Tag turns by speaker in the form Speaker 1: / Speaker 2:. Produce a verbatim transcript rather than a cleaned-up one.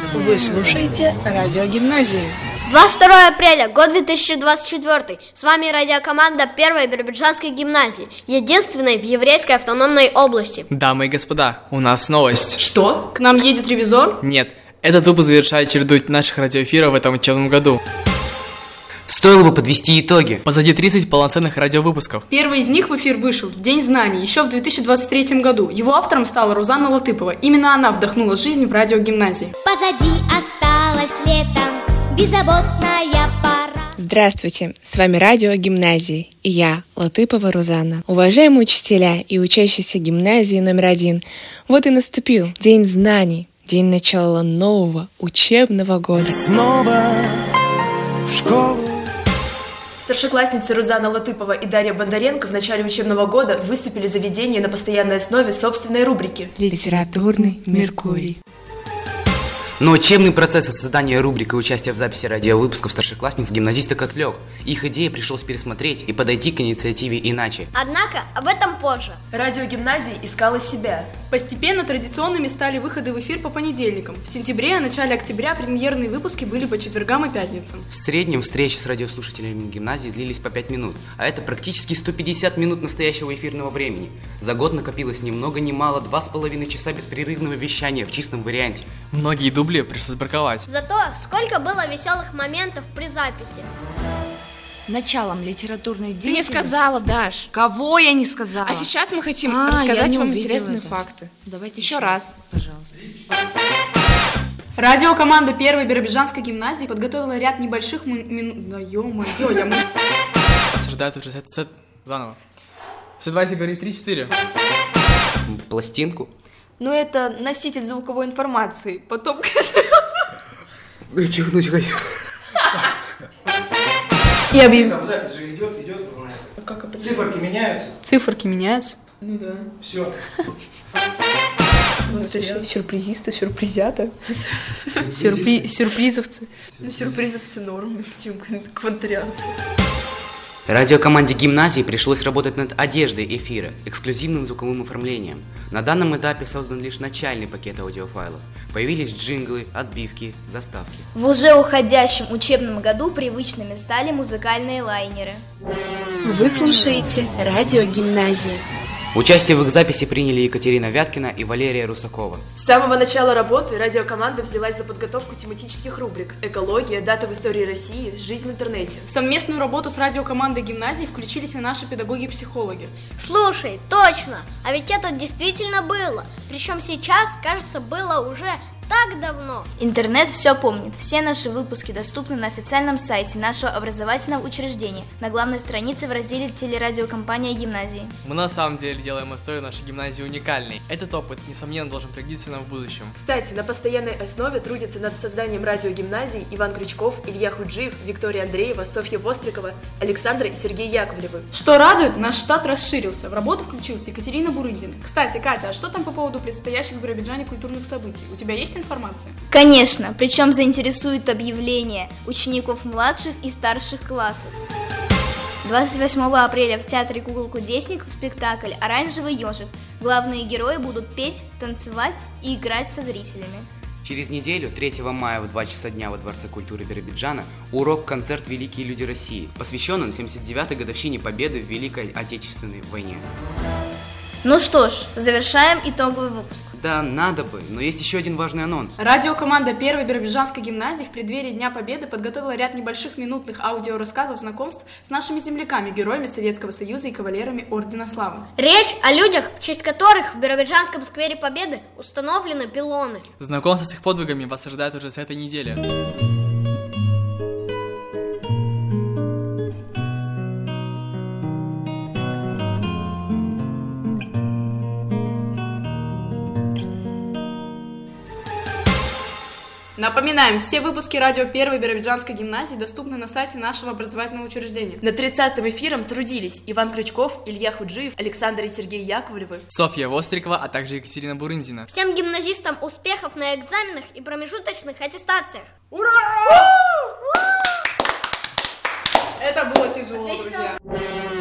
Speaker 1: Вы слушаете радио Гимназии.
Speaker 2: двадцать второе апреля, год две тысячи двадцать четвёртый. С вами радиокоманда первой Биробиджанской гимназии, единственной в еврейской автономной области.
Speaker 3: Дамы и господа, у нас новость.
Speaker 1: Что? К нам едет ревизор?
Speaker 3: Нет, этот выпуск завершает череду наших радиоэфиров в этом учебном году.
Speaker 4: Стоило бы подвести итоги.
Speaker 3: Позади тридцать полноценных радиовыпусков.
Speaker 1: Первый из них в эфир вышел в День знаний, еще в две тысячи двадцать третьем году. Его автором стала Рузанна Латыпова. Именно она вдохнула жизнь в радиогимназии.
Speaker 5: Позади осталось летом, беззаботная пора.
Speaker 6: Здравствуйте, с вами радио Гимназии и я, Латыпова Рузанна. Уважаемые учителя и учащиеся гимназии номер один, вот и наступил День знаний, день начала нового учебного года.
Speaker 7: Снова в школу.
Speaker 8: Старшеклассницы Рузанна Латыпова и Дарья Бондаренко в начале учебного года выступили за ведение на постоянной основе собственной рубрики
Speaker 6: «Литературный Меркурий».
Speaker 4: Но учебный процесс создания рубрик и участия в записи радиовыпусков старшеклассниц гимназисток отвлек. Их идеи пришлось пересмотреть и подойти к инициативе иначе.
Speaker 2: Однако об этом позже.
Speaker 8: Радиогимназия искала себя.
Speaker 1: Постепенно традиционными стали выходы в эфир по понедельникам. В сентябре и начале октября премьерные выпуски были по четвергам и пятницам.
Speaker 4: В среднем встречи с радиослушателями гимназии длились по пять минут, а это практически сто пятьдесят минут настоящего эфирного времени. За год накопилось ни много ни мало два с половиной часа беспрерывного вещания в чистом варианте.
Speaker 3: Многие дубли пришлось браковать.
Speaker 2: Зато сколько было веселых моментов при записи.
Speaker 9: Началом литературной деятельности.
Speaker 6: Ты не сказала, Даш.
Speaker 9: Кого я не сказала?
Speaker 6: А сейчас мы хотим
Speaker 9: А,
Speaker 6: рассказать
Speaker 9: я
Speaker 6: вам
Speaker 9: не
Speaker 6: интересные
Speaker 9: это.
Speaker 6: факты.
Speaker 9: Давайте
Speaker 6: еще раз,
Speaker 9: пожалуйста.
Speaker 1: Радиокоманда первой Биробиджанской гимназии подготовила ряд небольших минут. Да ё-моё, я...
Speaker 3: Осаждают уже сет, сет заново. Все, давайте говорить три-четыре.
Speaker 4: Пластинку.
Speaker 9: Ну это носитель звуковой информации. Потом...
Speaker 4: Тихо, ну тихо.
Speaker 1: И объяв...
Speaker 10: Там запись же идет, идет.
Speaker 1: Как это?
Speaker 10: Циферки меняются.
Speaker 1: Циферки меняются?
Speaker 8: Ну да.
Speaker 10: Все.
Speaker 1: Сюрпризисты, сюрпризята. Сюрпри... Сюрпризовцы.
Speaker 8: Ну сюрпризовцы норм, чем квантарианцы.
Speaker 4: Радиокоманде гимназии пришлось работать над одеждой эфира, эксклюзивным звуковым оформлением. На данном этапе создан лишь начальный пакет аудиофайлов. Появились джинглы, отбивки, заставки.
Speaker 11: В уже уходящем учебном году привычными стали музыкальные лайнеры.
Speaker 12: Вы слушаете радио Гимназии.
Speaker 4: Участие в их записи приняли Екатерина Вяткина и Валерия Русакова.
Speaker 8: С самого начала работы радиокоманда взялась за подготовку тематических рубрик «Экология», «Дата в истории России», «Жизнь в интернете».
Speaker 1: В совместную работу с радиокомандой гимназии включились и наши педагоги-психологи.
Speaker 2: Слушай, точно, а ведь это действительно было. Причем сейчас, кажется, было уже так давно.
Speaker 11: Интернет все помнит. Все наши выпуски доступны на официальном сайте нашего образовательного учреждения, на главной странице в разделе «Телерадиокомпания гимназии».
Speaker 3: Мы на самом деле делаем историю нашей гимназии уникальной. Этот опыт, несомненно, должен пригодиться нам в будущем.
Speaker 8: Кстати, на постоянной основе трудятся над созданием радиогимназий Иван Крючков, Илья Худжиев, Виктория Андреева, Софья Вострикова, Александра и Сергей Яковлевы.
Speaker 1: Что радует, наш штат расширился. В работу включилась Екатерина Бурындина. Кстати, Катя, а что там по поводу предстоящих в Биробиджане культурных событий? У тебя есть информация?
Speaker 11: Конечно, причем заинтересует объявление учеников младших и старших классов. двадцать восьмого апреля в театре «Кукол-кудесник» спектакль «Оранжевый ежик». Главные герои будут петь, танцевать и играть со зрителями.
Speaker 4: Через неделю, третьего мая в два часа дня во Дворце культуры Биробиджана, урок-концерт «Великие люди России», посвященный семьдесят девятой годовщине Победы в Великой Отечественной войне.
Speaker 11: Ну что ж, завершаем итоговый выпуск.
Speaker 4: Да, надо бы, но есть еще один важный анонс.
Speaker 1: Радиокоманда первой Биробиджанской гимназии в преддверии Дня Победы подготовила ряд небольших минутных аудиорассказов знакомств с нашими земляками, героями Советского Союза и кавалерами Ордена Славы.
Speaker 2: Речь о людях, в честь которых в Биробиджанском сквере Победы установлены пилоны.
Speaker 3: Знакомство с их подвигами вас ожидает уже с этой недели.
Speaker 1: Напоминаем, все выпуски радио первой Биробиджанской гимназии доступны на сайте нашего образовательного учреждения.
Speaker 8: Над тридцатым эфиром трудились Иван Крючков, Илья Худжиев, Александр и Сергей Яковлевы,
Speaker 3: Софья Вострикова, а также Екатерина Бурындина.
Speaker 2: Всем гимназистам успехов на экзаменах и промежуточных аттестациях.
Speaker 1: Ура! Это было тяжело, друзья.